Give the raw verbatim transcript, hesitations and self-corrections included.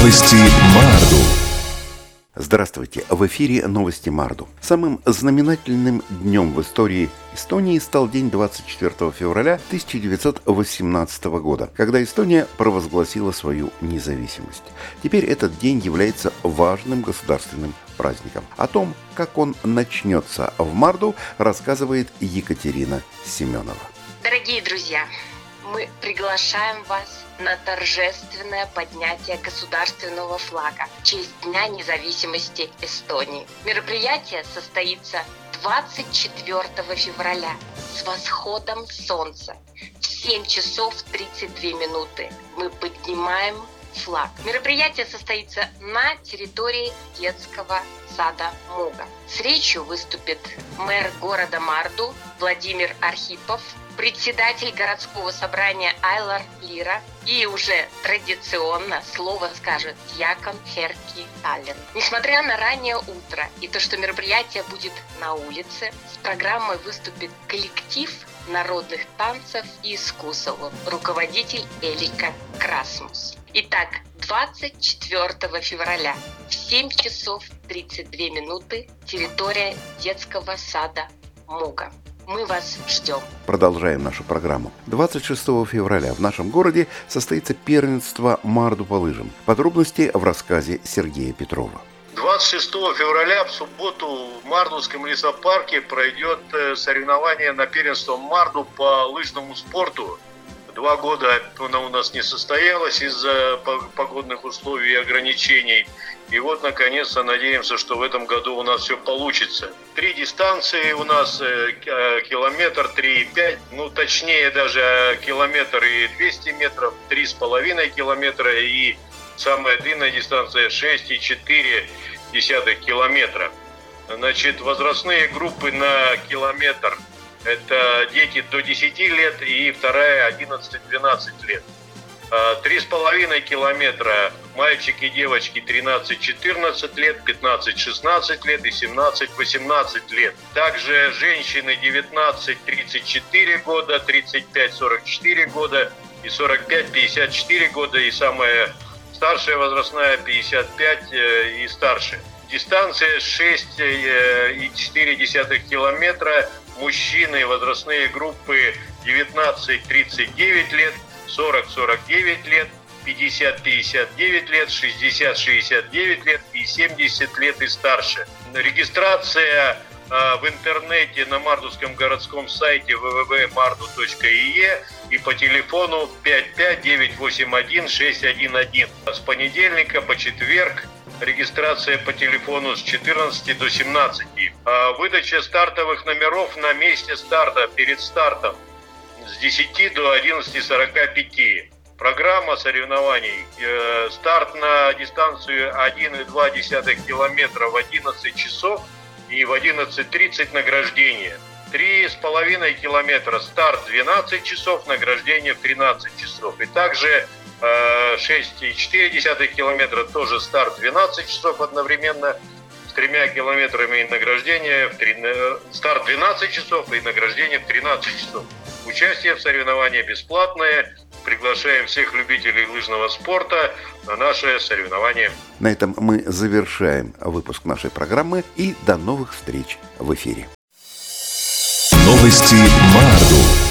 Новости Марду. Здравствуйте! В эфире новости Марду. Самым знаменательным днем в истории Эстонии стал день двадцать четвёртого февраля тысяча девятьсот восемнадцатого года, когда Эстония провозгласила свою независимость. Теперь этот день является важным государственным праздником. О том, как он начнется в Марду, рассказывает Екатерина Семенова. Дорогие друзья, мы приглашаем вас на торжественное поднятие государственного флага в честь Дня независимости Эстонии. Мероприятие состоится двадцать четвёртого февраля с восходом солнца. В семь часов тридцать две минуты мы поднимаем флаг. Мероприятие состоится на территории детского сада Муга. С речью выступит мэр города Марду Владимир Архипов, председатель городского собрания Айлар Лира и уже традиционно слово скажет Дьякон Херки Таллин. Несмотря на раннее утро и то, что мероприятие будет на улице, с программой выступит коллектив народных танцев и искусств, руководитель Элика Красмус. Итак, двадцать четвёртого февраля в семь часов тридцать две минуты территория детского сада Муга. Мы вас ждем. Продолжаем нашу программу. двадцать шестого февраля в нашем городе состоится первенство Марду по лыжам. Подробности в рассказе Сергея Петрова. двадцать шестого февраля в субботу в Мардовском лесопарке пройдет соревнование на первенство Марду по лыжному спорту. Два года оно у нас не состоялось из-за погодных условий и ограничений. И вот, наконец-то, надеемся, что в этом году у нас все получится. Три дистанции у нас, километр, три и пять, ну, точнее, даже километр и двести метров, три с половиной километра и самая длинная дистанция шесть и четыре десятых километра. Значит, возрастные группы на километр – это дети до десяти лет и вторая одиннадцать-двенадцать лет. Три с половиной километра мальчики и девочки тринадцать-четырнадцать лет, пятнадцать-шестнадцать лет и семнадцать-восемнадцать лет. Также женщины девятнадцать-тридцать четыре года, тридцать пять-сорок четыре года и сорок пять-пятьдесят четыре года. И самая старшая возрастная пятьдесят пять и старше. Дистанция шесть и четыре десятых километра. Мужчины возрастные группы девятнадцать-тридцать девять лет, сорок-сорок девять лет, пятьдесят-пятьдесят девять лет, шестьдесят-шестьдесят девять лет и семьдесят лет и старше. Регистрация э, в интернете на мардовском городском сайте дабл ю дабл ю дабл ю точка марду точка и и и по телефону пять пять девять восемь один шесть один один. С понедельника по четверг регистрация по телефону с четырнадцати до семнадцати. А выдача стартовых номеров на месте старта, перед стартом, с десяти до одиннадцати сорока пяти. Программа соревнований. Э, старт на дистанцию один и два десятых километра в одиннадцать часов и в одиннадцать тридцать награждение. три с половиной километра старт двенадцать часов, награждение в тринадцать часов. И также шесть и четыре десятых километра тоже старт двенадцать часов одновременно с тремя километрами и награждение в три... старт двенадцать часов и награждение в тринадцать часов. Участие в соревновании бесплатное. Приглашаем всех любителей лыжного спорта на наше соревнование. На этом мы завершаем выпуск нашей программы и до новых встреч в эфире. Новости Марду.